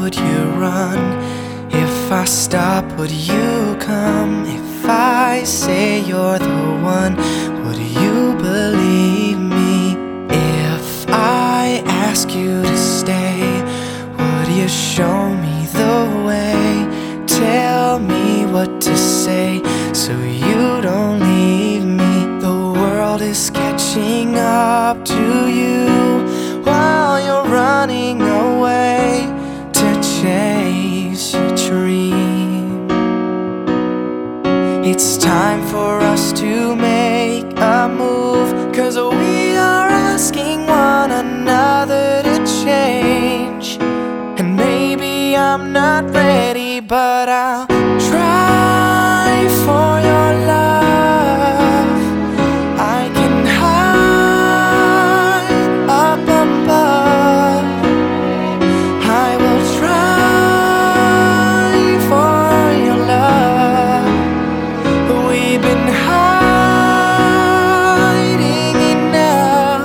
would you run? If I stop, would you come? If I say you're the one, would you believe me? If I ask you to stay, would you show me the way? Tell me what to say so you don't leave me. The world is catching up to you while you're running away to chase your dream. It's time for us to make a move, 'cause we are asking one another to change. And maybe I'm not ready, but I'll try for your love. I can hide up above. I will try for your love. We've been hiding enough.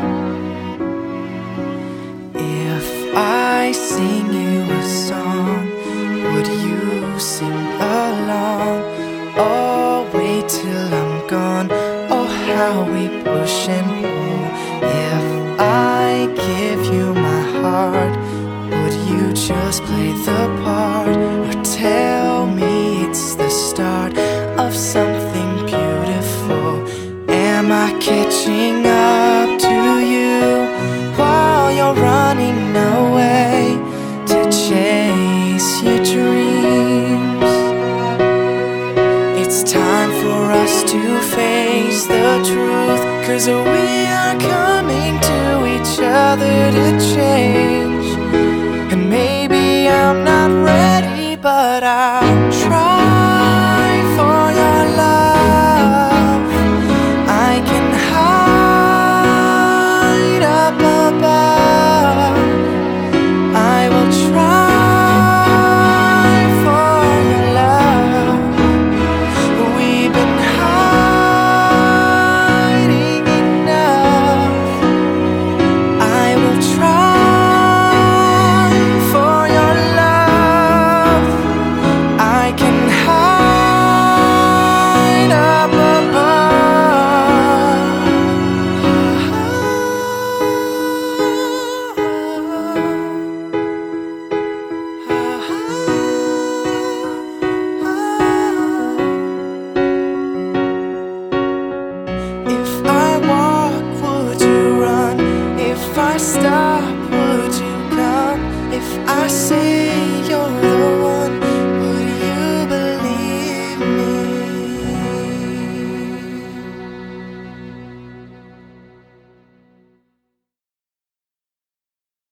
If I sing you a song, would you sing along? Oh, wait till I'm gone. Oh, how we push and pull. If I give you my heart, would you just play the part? Or tell me it's the start of something beautiful? Am I catching up to you while you're running away to chase your dreams? It's time for us to face the truth, 'cause we are coming to each other to change.